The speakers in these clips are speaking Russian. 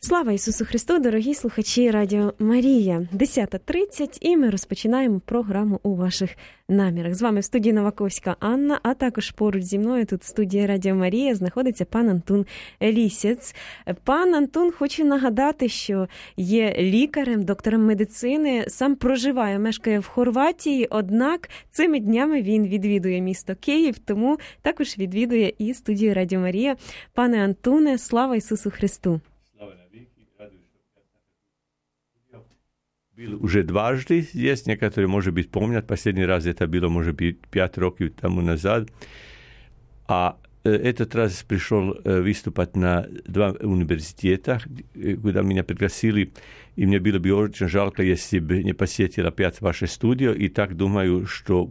Слава Ісусу Христу, дорогі слухачі Радіо Марія. 10:30 і ми розпочинаємо програму «У ваших намірах». З вами в студії Новаковська Анна, а також поруч зі мною тут в студії Радіо Марія знаходиться пан Антон Лісєц. Пан Антон, хочу нагадати, що є лікарем, доктором медицини, сам проживає, мешкає в Хорватії, однак цими днями він відвідує місто Київ, тому також відвідує і студію Радіо Марія. Пане Антоне, слава Ісусу Христу! Был уже дважды здесь, некоторые, может быть, помнят, последний раз это было, может быть, 5 років тому назад, а этот раз пришел выступать на 2 университета, куда меня пригласили, и мне было бы очень жалко, если бы не посетил опять ваше студио, и так думаю, что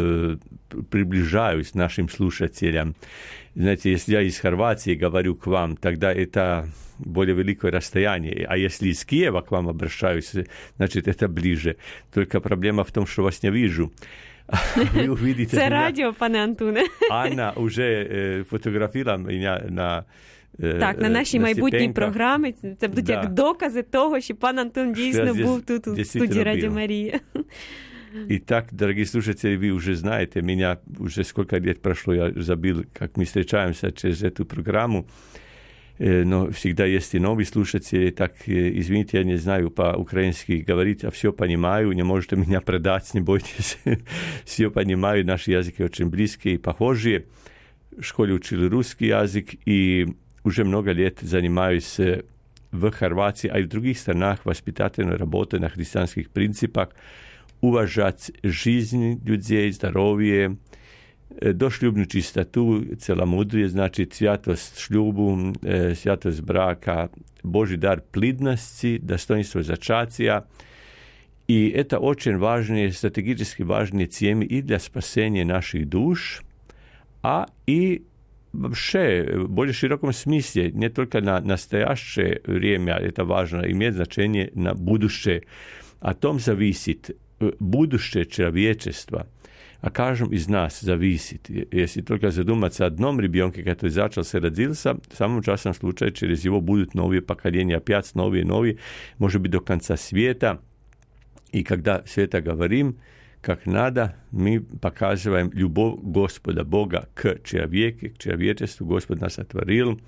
приближаюсь нашим слушателям. Знаете, если я из Хорватии говорю к вам, тогда это более великое расстояние. А если из Киева к вам обращаюсь, значит, это ближе. Только проблема в том, что вас не вижу. Вы увидите Це радіо, пане Антоне. Анна уже фотографувала мене на так, на нашій майбутній програмі. Це будуть як докази того, що пан Антон дійсно був тут у студії Радіо Марія. Итак, дорогие слушатели, вы уже знаете, меня уже сколько лет прошло, я забыл, как мы встречаемся через эту программу, но всегда есть и новые слушатели, так, извините, я не знаю по-украински говорить, а все понимаю, не можете меня продать, не бойтесь, все понимаю, наши языки очень близкие и похожие, в школе учил русский язык, и уже много лет занимаюсь в Хорватии, а и в других странах воспитательной работой на христианских принципах, уважать жизнь людей, здоровье, došljubnu čistotu, celomudrije, znači svjatost šljubu, svjatost braka, Božji dar plidnosti, dostoinstvo začacija. I это очень важные, стратегически важные темы и для спасения наших душ, а и вообще в более широком смысле, не только на настоящее время это важно, имеет значение на будущее. О том зависит будущее человечества, а каждом из нас зависит. Если только задуматься о одном ребенке, который зачался, родился, в самом частном случае через его будут новые поколения, опять новые, может быть, до конца света. И когда все это говорим, как надо, мы показываем любовь Господа Бога к человеку, к человечеству. Господь нас сотворил,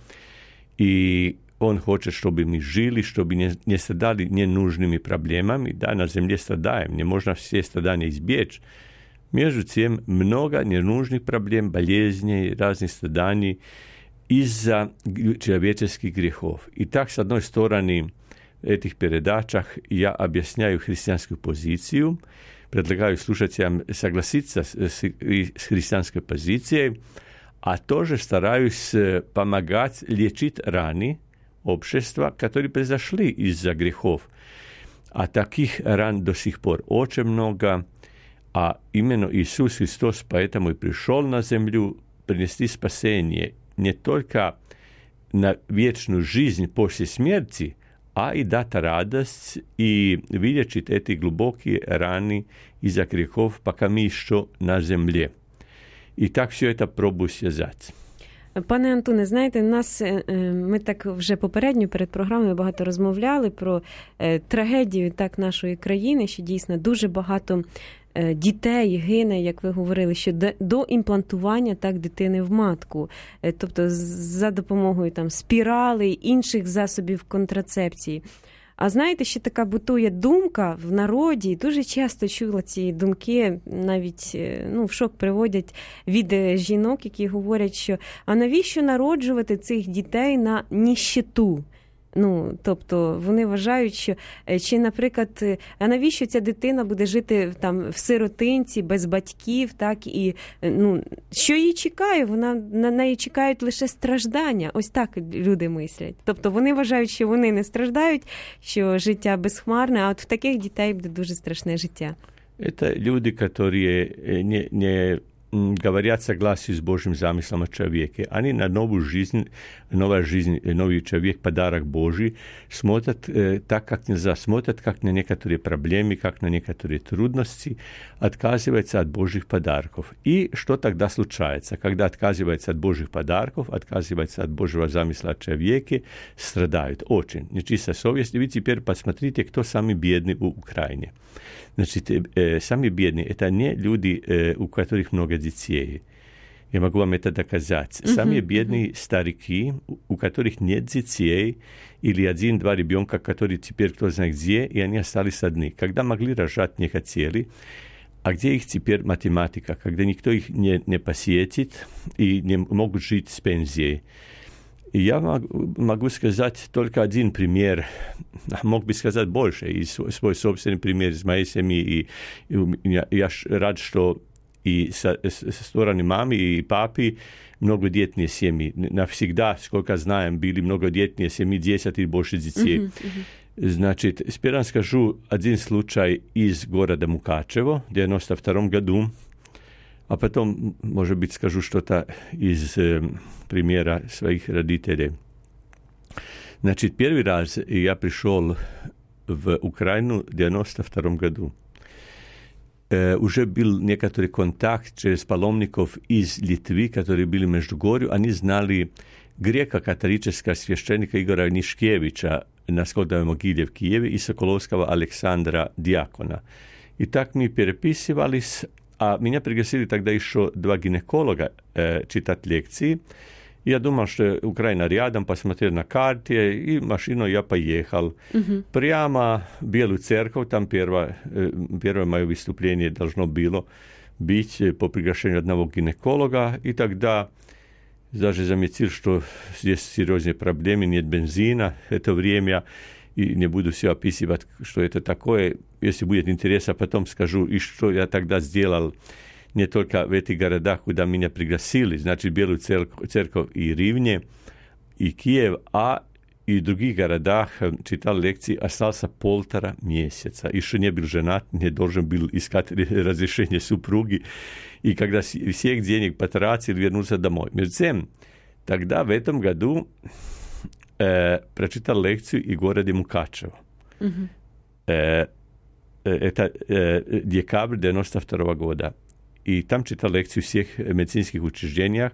и Он хочет, чтобы мы жили, чтобы не страдали ненужными проблемами. Да, на земле страдаем, не можно все страдания избежать. Между тем, много ненужных проблем, болезней, разных страданий из-за человеческих грехов. И так, с одной стороны, в этих передачах я объясняю христианскую позицию, предлагаю слушателям согласиться с христианской позицией, а тоже стараюсь помогать лечить раны общества, которые произошли из-за грехов. А таких ран до сих пор очень много, а именно Иисус Христос поэтому и пришел на землю принести спасение не только на вечную жизнь после смерти, а и дать радость и вылечить эти глубокие раны из-за грехов, пока мы еще на земле. И так все это пробую связать. Пане Антоне, знаєте, ми так вже попередньо перед програмою багато розмовляли про трагедію так нашої країни, що дійсно дуже багато дітей гине, як ви говорили, що до імплантування так дитини в матку, тобто за допомогою там спіралей, інших засобів контрацепції. А знаєте, ще така бутує думка в народі, дуже часто чула ці думки, навіть в шок приводять від жінок, які говорять, що а навіщо народжувати цих дітей на ніщету? Тобто вони вважають, що чи, наприклад, а навіщо ця дитина буде жити там в сиротинці, без батьків, так, і що її чекає? На неї чекають лише страждання. Ось так люди мислять. Тобто вони вважають, що вони не страждають, що життя безхмарне, а от в таких дітей буде дуже страшне життя. Это люди, которые говорят согласию с Божьим замыслом о человеке. Они на новую жизнь, новый человек, подарок Божий, смотрят так, как нельзя, смотрят как на некоторые проблемы, как на некоторые трудности, отказываются от Божьих подарков. И что тогда случается? Когда отказываются от Божьих подарков, отказываются от Божьего замысла о человеке, страдают очень. Нечистая совесть. И вы теперь посмотрите, кто самый бедный в Украине. Значит, самые бедные – это не люди, у которых много детей. Я могу вам это доказать. Самые бедные старики, у которых нет детей, или 1-2 ребенка, которые теперь кто знает где, и они остались одни. Когда могли рожать, не хотели. А где их теперь математика? Когда никто их не посетит и не могут жить с пенсией. И я могу сказать только один пример, мог бы сказать больше, и свой собственный пример из моей семьи. И я рад, что и со стороны мамы и папы многодетные семьи. Навсегда, сколько знаем, были многодетные семьи, 10 и больше детей. Значит, сперва скажу один случай из города Мукачево в 1992 году. А потом, может быть, скажу что-то из примера своих родителей. Значит, первый раз я пришел в Украину в 1992 году. Уже был некоторый контакт через паломников из Литвы, которые были в Междугорью. Они знали греко-католического священника Игора Нишкевича на Сходовой могиле в Киеве и Соколовского Александра Диакона. И так мы переписывались. А меня пригласили тогда еще 2 гинеколога читать лекции. Я думал, что Украина рядом, посмотрел на карте, и машиной я поехал. Прямо в Белую церковь, там первое мое выступление должно было быть по приглашению одного гинеколога. И тогда даже заметил, что здесь серьезные проблемы, нет бензина в это время. И не буду все описывать, что это такое. Если будет интересно, потом скажу, и что я тогда сделал не только в этих городах, куда меня пригласили, значит, Белую церковь и Ривне, и Киев, а и в других городах читал лекции, остался 1,5 месяца. Еще не был женат, не должен был искать разрешение супруги. И когда всех денег потратил, вернулся домой. Между тем, тогда в этом году прочитал лекцию и в городе Мукачево. Это декабрь 1992 года. И там читал лекцию в всех медицинских учреждениях,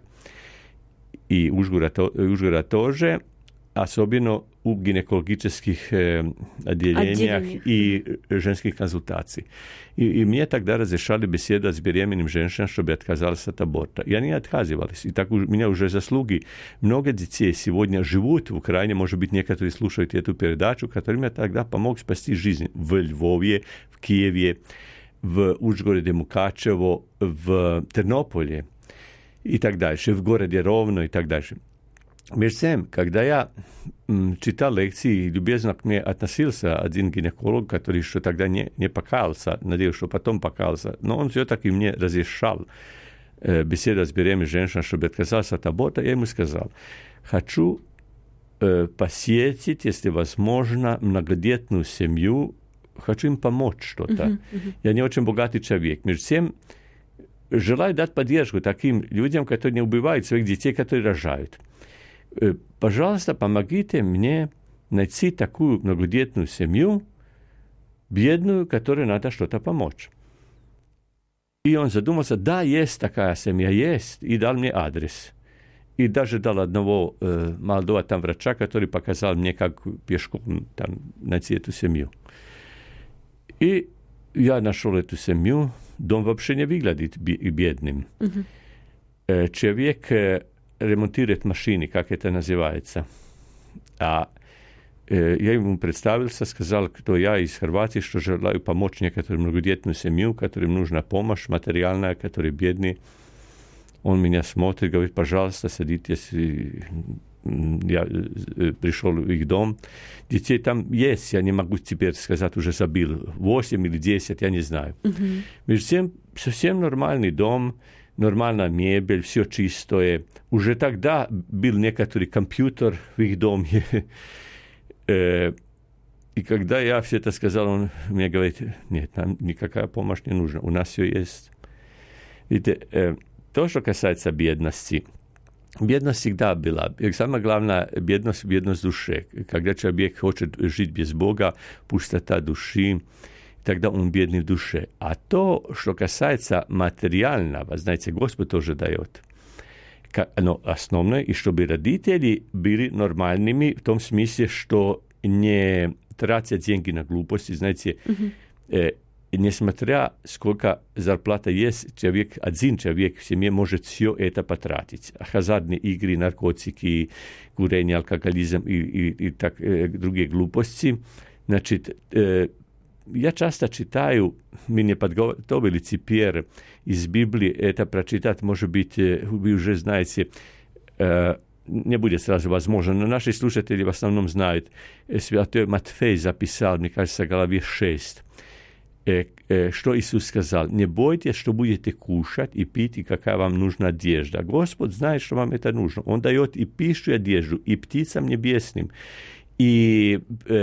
и Ужгорода тоже, особенно у гинекологических отделениях и женских консультаций. И мне тогда разрешали беседовать с беременными женщинами, чтобы отказались от аборта. И они отказывались. И так у меня уже заслуги. Много детей сегодня живут в Украине, может быть, некоторые слушают эту передачу, которым я тогда помог спасти жизнь в Львове, в Киеве, в Ужгороде, Мукачево, в Тернополе и так дальше, в городе Ровно и так дальше. Между тем, когда я читал лекции, любезно к мне относился один гинеколог, который еще тогда не покаялся, надеюсь, что потом покаялся, но он все-таки мне разрешал беседовать с беременной женщиной, чтобы отказался от аборта. Я ему сказал, хочу посетить, если возможно, многодетную семью, хочу им помочь что-то. Я не очень богатый человек. Между тем, желаю дать поддержку таким людям, которые не убивают своих детей, которые рожают. Пожалуйста, помогите мне найти такую многодетную семью, бедную, которой надо что-то помочь. И он задумался, да, есть такая семья, есть, и дал мне адрес. И даже дал одного молодого там врача, который показал мне, как пешком там найти эту семью. И я нашел эту семью. Дом вообще не выглядит бедным. Человек ремонтирует машины, как это называется. А я ему представился, сказал, кто я из Хорватии, что желаю помочь некоторым многодетную семью, которым нужна помощь материальная, которые бедные. Он меня смотрит, говорит, пожалуйста, садитесь. Я пришел в их дом. Детей там есть, я не могу теперь сказать, уже забил. 8 или 10, я не знаю. Между тем, совсем нормальный дом, нормальная мебель, все чистое. Уже тогда был некоторый компьютер в их доме. И когда я все это сказал, он мне говорит, нет, нам никакая помощь не нужна, у нас все есть. Vidite, to što kасается бедности, бедность всегда была. Самая главная бедность души. Когда человек хочет жить без Бога, пустота души, тогда он бедный в душе. А то, что касается материального, знаете, Господь тоже дает. Но основное, и чтобы родители были нормальными в том смысле, что не тратят деньги на глупости. Знаете, несмотря сколько зарплата есть, один человек в семье может все это потратить. Хазартные игры, наркотики, курение, алкоголизм и так, другие глупости. Значит, я часто читаю, мы не подготовили теперь из Библии это прочитать, может быть, вы уже знаете, не будет сразу возможно, но наши слушатели в основном знают. Святой Матфей записал, мне кажется, в главе 6, что Иисус сказал: не бойтесь, что будете кушать и пить, и какая вам нужна одежда. Господь знает, что вам это нужно. Он дает и пищу, и одежду, и птицам небесным, и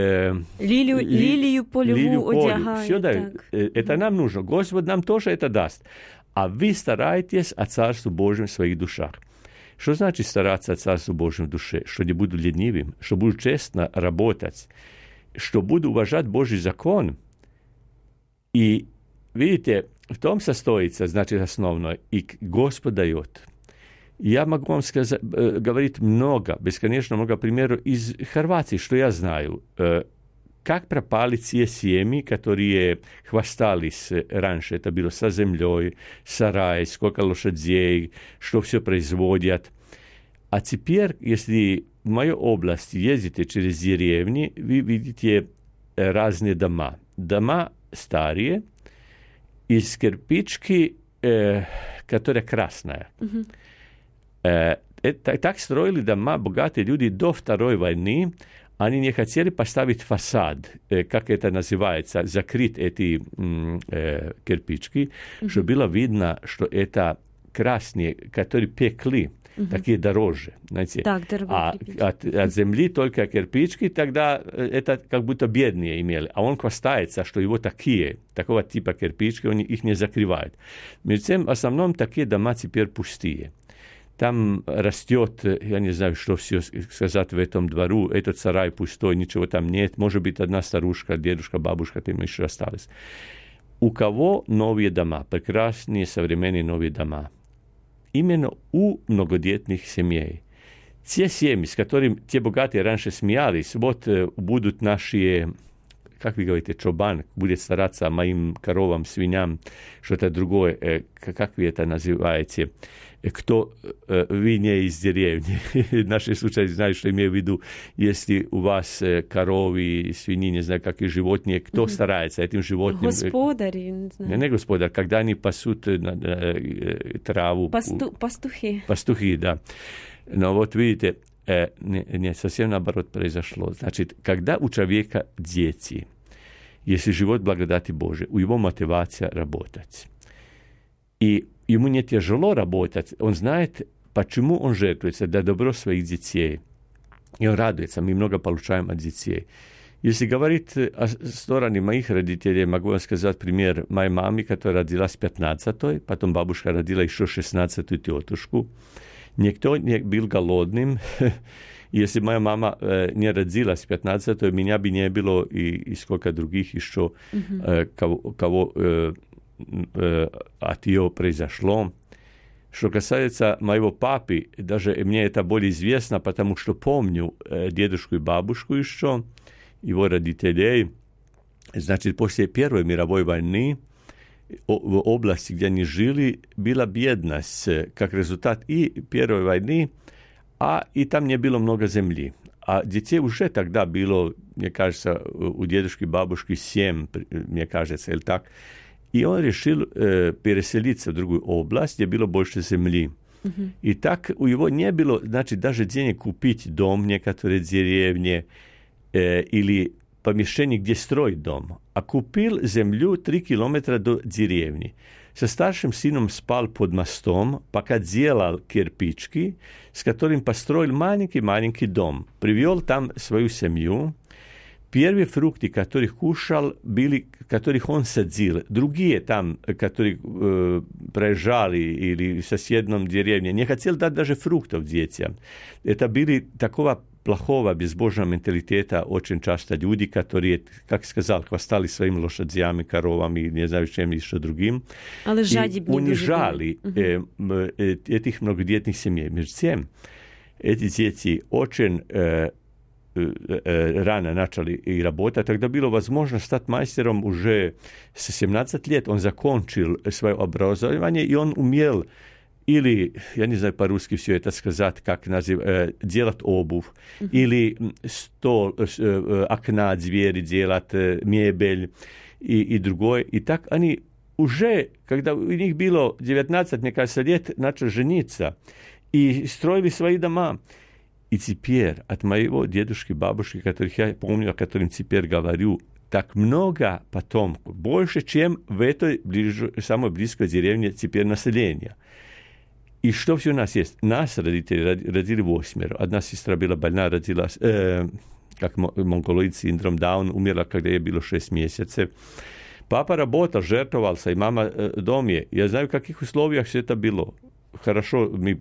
лилию полеву одягает. Все дает. Это нам нужно. Господь нам тоже это даст. А вы старайтесь о Царстве Божьем в своих душах. Что значит стараться о Царстве Божьем в душе? Что не буду ленивым, что буду честно работать, что буду уважать Божий закон. И, видите, в том состоится, значит, основное, и Господь дает. Я могу вам говорить много, бесконечно много примеров из Хорватии, что я знаю. Как пропали те семьи, которые хвастались раньше. Это было со землей, сарай, сколько лошадей, что все производят. А теперь, если в мою область ездите через деревни, вы видите разные дома. Дома старые, из кирпички, которая красная. Так строили дома богатые люди до Второй войны. Они не хотели поставить фасад, как это называется, закрыть эти кирпичики, чтобы было видно, что это красные, которые пекли, такие дороже. Знаете. Так, от земли только кирпичики, тогда это как будто бедные имели. А он хвастается, что его такого типа кирпичики, их не закрывают. Между тем, в основном такие дома теперь пустые. Там растет, я не знаю, что все сказать в этом двору, этот сарай пустой, ничего там нет. Может быть, одна старушка, дедушка, бабушка, там еще осталось. У кого новые дома, прекрасные современные новые дома? Именно у многодетных семей. Те семьи, с которыми те богатые раньше смеялись, вот будут наши, как вы говорите, чобан, будет стараться о моим коровам, свиньям, что-то другое, как вы это называете? Кто вы не из деревни. Наши слушатели знают, что имею в виду, если у вас коровы, свиньи, не знаю, какие животные, кто старается этим животным? Господари, не знаю. Не господар, когда они пасут траву. Пастухи. Пастухи, да. Но вот видите, не совсем наоборот произошло. Значит, когда у человека дети, если живет благодати Божией, у него мотивация работать. И ему не тяжело работать, он знает, почему он жертвуется для добра своих детей. И он радуется, мы много получаем от детей. Если говорить о стороне моих родителей, могу вам сказать пример моей мамы, которая родилась 15-й, потом бабушка родила еще 16-ю тетушку. Никто не был голодным. Если моя мама не родилась 15-й, меня бы не было и сколько других еще, кого от ее произошло. Что касается моего папы, даже мне это более известно, потому что помню дедушку и бабушку еще, его родителей. Значит, после Первой мировой войны в области, где они жили, была бедность, как результат и Первой войны, и там не было много земли. А детей уже тогда было, мне кажется, у дедушки и бабушки 7, мне кажется, или так. И он решил переселиться в другую область, где было больше земли. И так у него не было, значит, даже денег купить дом в некоторой деревне или помещение, где строить дом. А купил землю 3 километра до деревни. Со старшим сыном спал под мостом, пока делал кирпичики, с которым построил маленький-маленький дом. Привел там свою семью. Prvi frukti, katerih kušal, bili, katerih on sadzil. Другие там, которые проезжали или в соседнем деревне, не хотел дать даже фруктов детям. Это были такого плохого, безбожного менталитета очень часто люди, которые, как сказал, хвастали своими лошадями, коровами, не знаю, чем еще другим. И унижали этих многодетных семей. Между тем, эти дети очень рано начали и работать, тогда было возможно стать мастером уже с 17 лет. Он закончил свое образование, и он умел или, я не знаю по-русски все это сказать, как делать обувь, или стол, окна, двери делать, мебель и другое. И так они уже, когда у них было 19, мне кажется, лет, начали жениться и строили свои дома. И теперь от моего дедушки, бабушки, которых я помню, о которых теперь говорю, так много потомков, больше, чем в этой самой близкой деревне теперь населения. И что все у нас есть? Нас родители родили 8. Одна сестра была больна, родилась, как монголоид, синдром Даун, умерла, когда ей было 6 месяцев. Папа работал, жертвовался, и мама в доме. Я знаю, в каких условиях все это было. Хорошо мы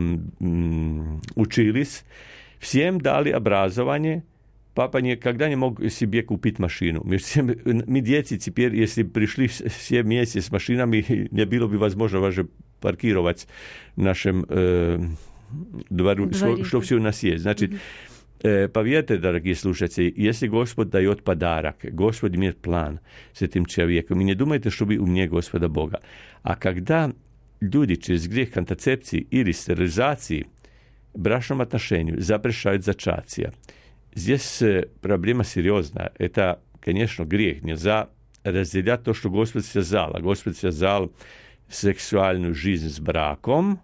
учились, всем дали образование. Папа никогда не мог себе купить машину. Мы дети теперь, если пришли все вместе с машинами, не было бы возможно даже паркировать в нашем двору, что все у нас есть. Значит, поверьте, дорогие слушатели, если Господь дает подарок, Господь имеет план с этим человеком, и не думайте, что вы умнее Господа Бога. А когда люди через грех контрацепции или стерилизации в брачном отношении запрещают зачатие, здесь проблема серьезная. Это, конечно, грех. Нельзя разделять то, что Господь связал. А Господь связал сексуальную жизнь с браком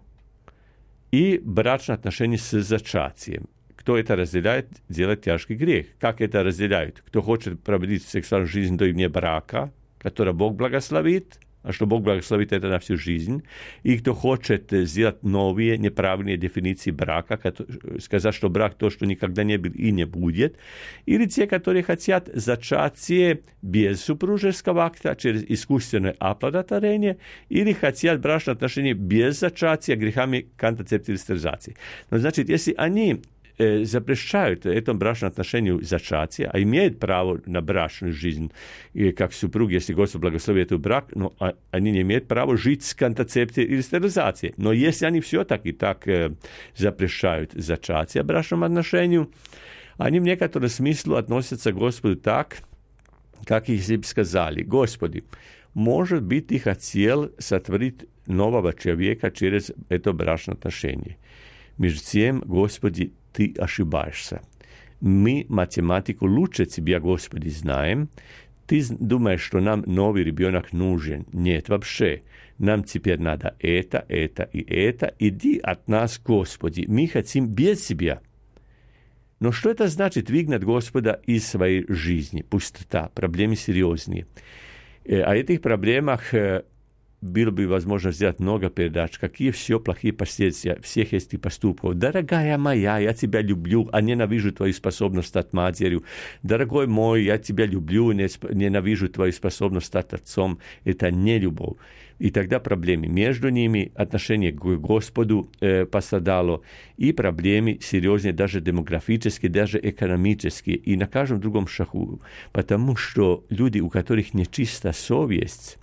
и брачные отношения с зачатием. Кто это разделяет, делает тяжкий грех. Как это разделяют? Кто хочет проводить сексуальную жизнь до вне брака, которую Бог благословит, а что Бог благословит это на всю жизнь, и кто хочет сделать новые неправильные дефиниции брака, сказать, что брак то, что никогда не был и не будет, или те, которые хотят зачатие без супружеского акта, через искусственное оплодотворение, или хотят брачные отношения без зачатия грехами контрацепции и стерилизации. Но значит, если они запрещают этому брачному отношению зачатие, а имеют право на брачную жизнь, как супруги, если Господь благословит этот брак, но они не имеют права жить с контрацепцией или стерилизацией. Но если они все-таки так запрещают зачатие брачному отношению, они в некотором смысле относятся к Господу так, как если бы сказали: Господи, может быть, Ты хотел сотворить нового человека через это брачное отношение. Между тем, Господи, Ты ошибаешься. Мы математику лучше Тебя, Господи, знаем. Ты думаешь, что нам новый ребенок нужен. Нет, вообще. Нам теперь надо это и это. Иди от нас, Господи. Мы хотим без Тебя. Но что это значит выгнать Господа из своей жизни? Пустота, проблемы серьезные. О этих проблемах было бы возможно сделать много передач, какие все плохие последствия всех этих поступков. Дорогая моя, я тебя люблю, а ненавижу твою способность стать матерью. Дорогой мой, я тебя люблю, ненавижу твою способность стать отцом. Это не любовь. И тогда проблемы между ними, отношение к Господу пострадало, и проблемы серьезные, даже демографические, даже экономические, и на каждом другом шагу. Потому что люди, у которых нечистая совесть,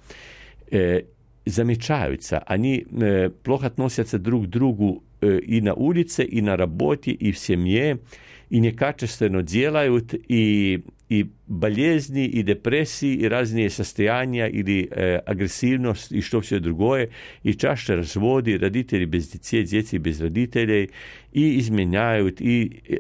замечаются, они плохо относятся друг к другу и на улице, и на работе, и в семье, и некачественно делают, и болезни, и депрессии, и разные состояния, или агрессивность, и что все другое, и чаще разводы, родители без детей, дети без родителей, и изменяют, и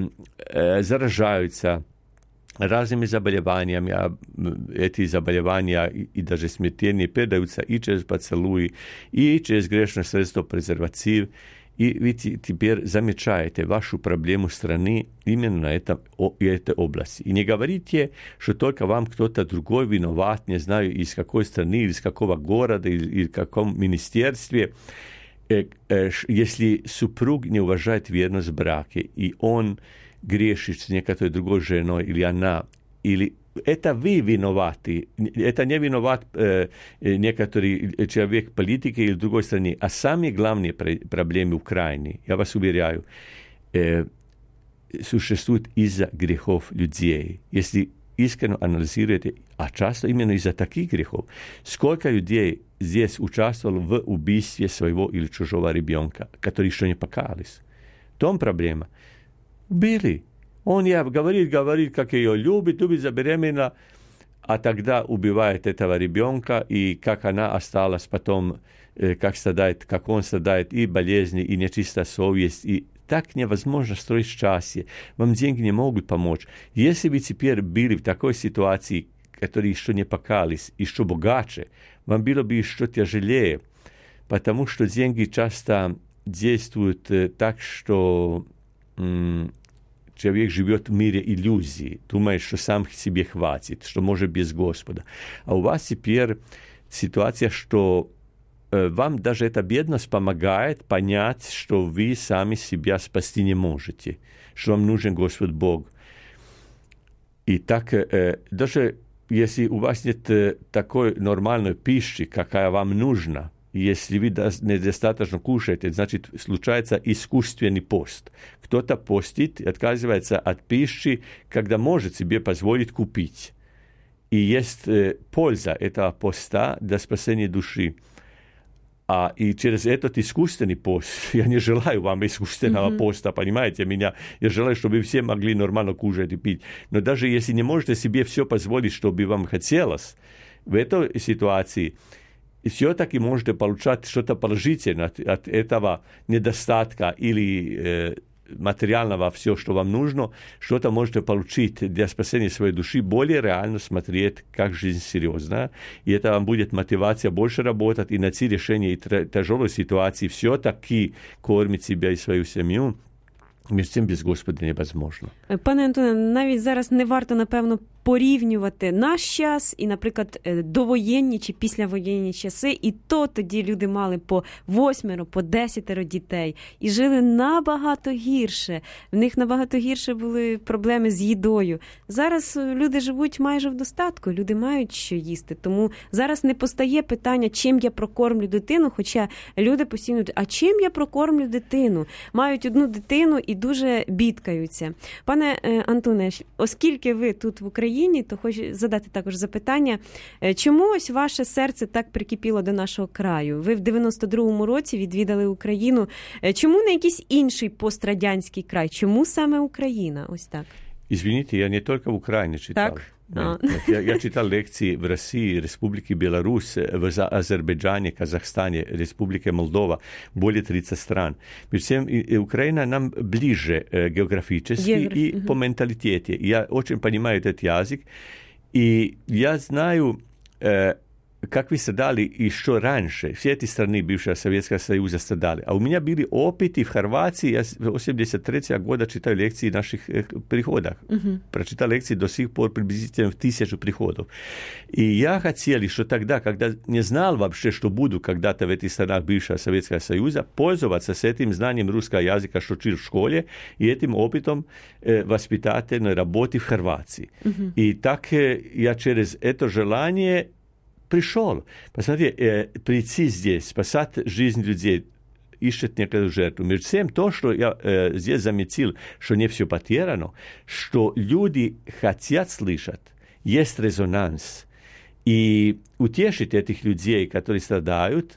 заражаются разными заболеваниями, а эти заболевания и даже смертельные передаются и через поцелуи, и через грешное средство презерватив. И вы теперь замечаете вашу проблему страны именно на этой области. И не говорите, что только вам кто-то другой виноват, не знаю, из какой страны, из какого города, или в каком министерстве. Если супруг не уважает верность в браке, и он griješiš s nekakvoj drugoj ženoj ili ona, ili это вы виноваты, это не виноват некоторые человек политики или другой страны, а сами главные проблемы в Украине, я вас уверяю, существуют из-за грехов людей. Если искренне анализируете, а часто именно из-за таких грехов, сколько людей здесь участвовало в убийстве своего или чужого ребенка, которые еще не покаялись. В том проблема. Убили. Он говорит, как ее любит, забеременна, а тогда убивает этого ребенка, и как она осталась потом, как он страдает, и болезни, и нечистая совесть, и так невозможно строить счастье. Вам деньги не могут помочь. Если вы теперь были в такой ситуации, которые еще не покаялись, еще богаче, вам было бы еще тяжелее, потому что деньги часто действуют так, что человек живет в мире иллюзий, думает, что сам себе хватит, что может без Господа. А у вас теперь ситуация, что вам даже эта бедность помогает понять, что вы сами себя спасти не можете, что вам нужен Господь Бог. И так, даже если у вас нет такой нормальной пищи, какая вам нужна, если вы недостаточно кушаете, значит, случается искусственный пост. Кто-то постит, отказывается от пищи, когда может себе позволить купить. И есть польза этого поста для спасения души. И через этот искусственный пост, я не желаю вам искусственного поста, понимаете меня, я желаю, чтобы все могли нормально кушать и пить. Но даже если не можете себе все позволить, чтобы вам хотелось, в этой ситуации все-таки можете получать что-то положительное от этого недостатка или материального, все, что вам нужно, что-то можете получить для спасения своей души, более реально смотреть, как жизнь серьезна. И это вам будет мотивация больше работать и найти решение тяжелой ситуации, все-таки кормить себя и свою семью. Між цим без Господа невозможно. Пане Антоне, навіть зараз не варто, напевно, порівнювати наш час і, наприклад, довоєнні чи післявоєнні часи, і тоді люди мали по 8, по 10 дітей і жили набагато гірше. В них набагато гірше були проблеми з їдою. Зараз люди живуть майже в достатку, люди мають що їсти. Тому зараз не постає питання, чим я прокормлю дитину, хоча люди постійно, а чим я прокормлю дитину? Мають одну дитину і дуже бідкаються. Пане Антоне, оскільки ви тут в Україні, то хочу задати також запитання, чому ось ваше серце так прикипіло до нашого краю? Ви в 92-му році відвідали Україну. Чому не якийсь інший пострадянський край? Чому саме Україна? Ось так. Извините, я не только в Украине читал. Так? Я читал лекции в России, Республике Беларусь, в Азербайджане, Казахстане, Республике Молдова, более 30 стран. Причем Украина нам ближе географически и по менталитете. Я очень понимаю этот язык, и я знаю, как вы страдали еще раньше. Все эти страны бывшего Советского Союза страдали. А у меня были опыты в Хорватии. Я с 1983 года читаю лекции в наших приходах. Прочитал лекции до сих пор приблизительно в 1000 приходов. И я хотел, что тогда, когда не знал вообще, что буду когда-то в этих странах бывшего Советского Союза, пользоваться с этим знанием русского языка, что учил в школе, и этим опытом воспитательной работы в Хорватии. И так я через это желание пришел. Посмотрите, прийти здесь, спасать жизнь людей, ищет некую жертву. Между тем, то, что я здесь заметил, что не все потеряно, что люди хотят слышать, есть резонанс. И утешить этих людей, которые страдают,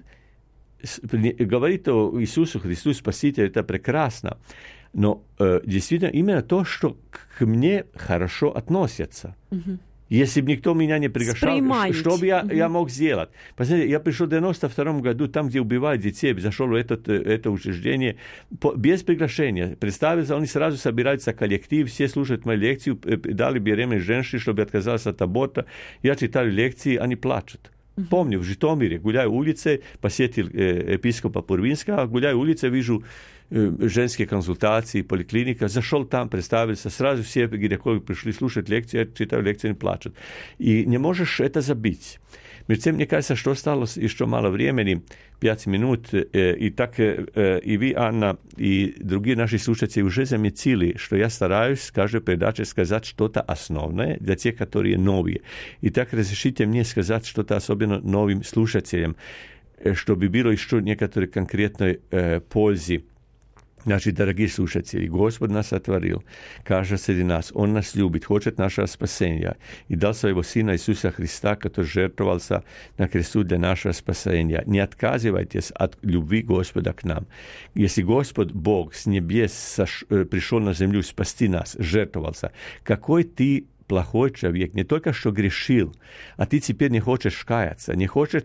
говорить о Иисусу Христу, Спасителю, это прекрасно. Но действительно именно то, что к мне хорошо относятся. Если бы никто меня не приглашал, что бы я мог сделать? Посмотрите, я пришел в 92 году, там, где убивают детей, зашел в это учреждение без приглашения. Представился, они сразу собираются коллектив, все слушают мою лекцию, дали беременной женщине, чтобы отказалась от аборта. Я читал лекции, они плачут. Помню, в Житомире гуляю улице, посетил епископа Пурвинского, гуляю улице, вижу ženske konzultacije, poliklinika, zašel tam, predstavili se, srazu все гинекологи пришли слушать лекции, читаю лекции, не плачут. И не можешь это забить. Međutim, мне кажется, что осталось еще мало времени, 5 минут, и так и вы, Анна, и другие наши слушатели уже заметили, что я стараюсь с каждой передачи сказать что-то основное для тех, которые новые. И так разрешите мне сказать что-то особенно новым слушателям, чтобы было еще некоторые конкретной пользы. Znači, dragi slušatelji, Gospod nas otvoril, kaže sredi nas, On nas ljubit, hoće naša spasenja i dal svojeg Sina Isusa Hrista, который žrtvoval se na krestu для našega spasenja. Не отказывайтесь от любви Господа к нам. Если Господь Бог с небес пришел на землю спасти нас, жертвовался, какой ты плохой человек, не только что грешил, а ты теперь не хочешь каяться, не хочешь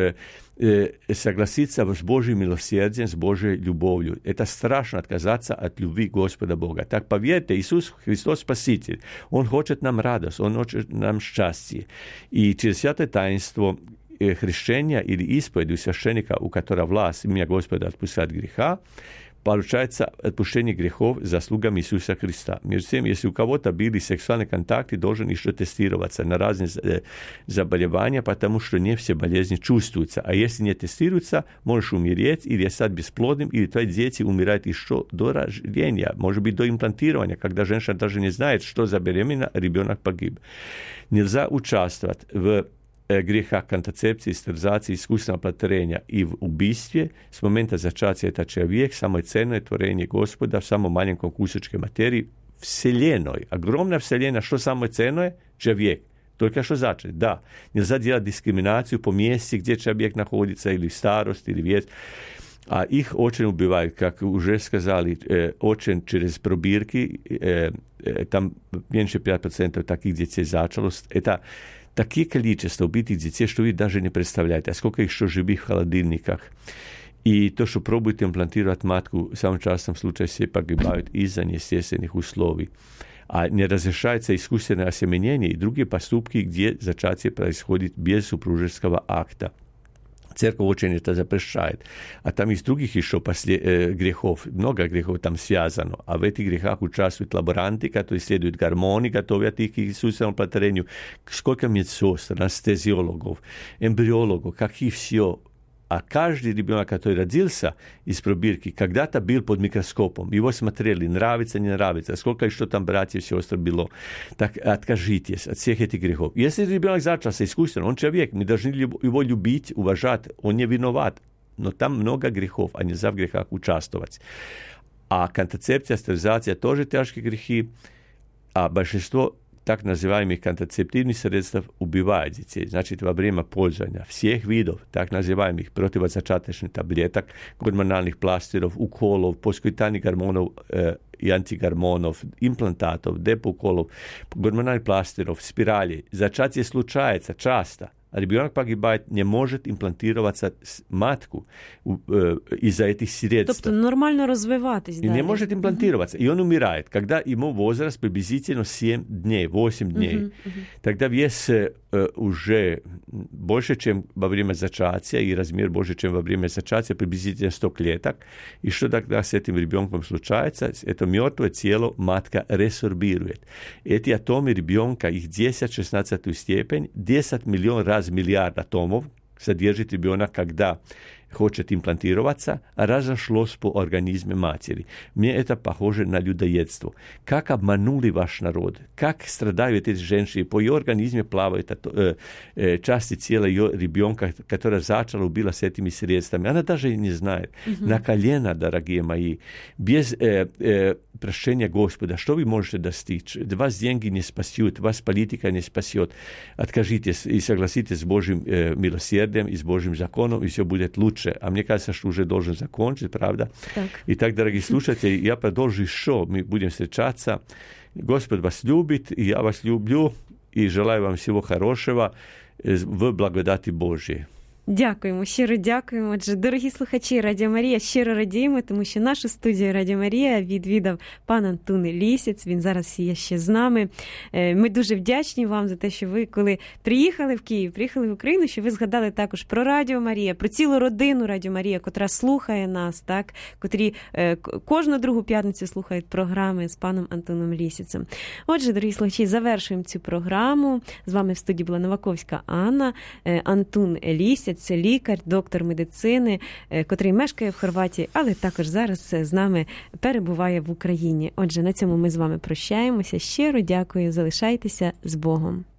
согласиться с Божьим милосердием, с Божьей любовью. Это страшно отказаться от любви Господа Бога. Так поверьте, Иисус Христос Спаситель. Он хочет нам радость, Он хочет нам счастье. И через святое таинство хрещения или исповеди у священника, у которого власть имя Господа отпускать греха, получается отпущение грехов заслугами Иисуса Христа. Между тем, если у кого-то были сексуальные контакты, должен еще тестироваться на разные заболевания, потому что не все болезни чувствуются. А если не тестируются, можешь умереть или стать бесплодным, или твои дети умирают еще до рождения, может быть, до имплантирования, когда женщина даже не знает, что за беременна, ребенок погиб. Нельзя участвовать в греха контрацепции, стерилизации, искусственного оплодотворения и в убийстве с момента зачатия это человек, самое ценное творение Господа в самом маленьком кусочке материи, вселенной, огромная вселенная, что самое ценное? Человек. Только что зачат, да. Нельзя делать дискриминацию по месте, где человек находится, или старость, или вес. А их очень убивают, как уже сказали, очень через пробирки, там меньше 5% таких детей зачалось. Это такие количество убитых детей, что вы даже не представляете, а сколько еще живых в холодильниках. И то, что пробуют имплантировать матку, в самом частом случае все погибают из-за неестественных условий. А не разрешается искусственное осеменение и другие поступки, где зачатие происходит без супружеского акта. Церковь очень это запрещает. А там из других еще грехов, много грехов там связано. А в этих грехах участвуют лаборанты, которые исследуют гормоны, готовят их к искусственному оплодотворению. Сколько медсестр, анестезиологов, эмбриологов, как и все. А каждый ребенок, который родился из пробирки, когда-то был под микроскопом. Его смотрели, нравится, не нравится, сколько еще там братьев и сестр было. Так откажитесь от всех этих грехов. Если ребенок зачался искусственно, он человек, мы должны его любить, уважать, он не виноват. Но там много грехов, а нельзя в грехах участвовать. А контрацепция, стерилизация тоже тяжкие грехи, а большинство так называемых контрацептивных средств убивает детей. Значит, во время пользования всех видов так называемых противозачаточных таблеток, гормональных пластыров, уколов, поскутальных гормонов и антигормонов, имплантатов, депоколов, гормональных пластыров, спиралей, зачатие случается часто. А ребенок погибает, не может имплантироваться матку из-за этих средств. Тобто нормально розвиватись. И не может имплантироваться. И он умирает, когда ему возраст приблизительно 7 дней, 8 дней. Тогда вес уже больше, чем во время зачатия, и размер больше, чем во время зачатия, приблизительно 100 клеток. И что тогда с этим ребенком случается? Это мертвое тело матка ресорбирует. Эти атомы ребенка, их 10-16 степень, 10 миллионов раз миллиард атомов содержит ребенок, когда хочет имплантироваться, разошлось по организме матери. Мне это похоже на людоедство. Как обманули ваш народ, как страдают эти женщины, по ее организме плавают части тела ее ребенка, которая зачала, убила с этими средствами. Она даже не знает. На колено, дорогие мои, без прощения Господа, что вы можете достичь? Вас деньги не спасют, вас политика не спасет. Откажитесь и согласитесь с Божьим милосердием и с Божьим законом, и все будет лучше. А мне кажется, что уже должен закончить, правда? Так. Итак, дорогие слушатели, я продолжу еще, мы будем встречаться. Господь вас любит, и я вас люблю, и желаю вам всего хорошего в благодати Божьей. Дякуємо, щиро дякуємо. Отже, дорогі слухачі Радіо Марія, щиро радіємо, тому що нашу студію Радіо Марія відвідав пан Антун Лісєць, він зараз є ще з нами. Ми дуже вдячні вам за те, що ви, коли приїхали в Київ, приїхали в Україну, що ви згадали також про Радіо Марія, про цілу родину Радіо Марія, котра слухає нас, так, котрі кожну другу п'ятницю слухають програми з паном Антоном Лісєцем. Отже, дорогі слухачі, завершуємо цю програму. З вами в студії була Новаковська Анна, Антун Лісєць, це лікар, доктор медицини, котрий мешкає в Хорватії, але також зараз з нами перебуває в Україні. Отже, на цьому ми з вами прощаємося. Щиро дякую. Залишайтеся з Богом.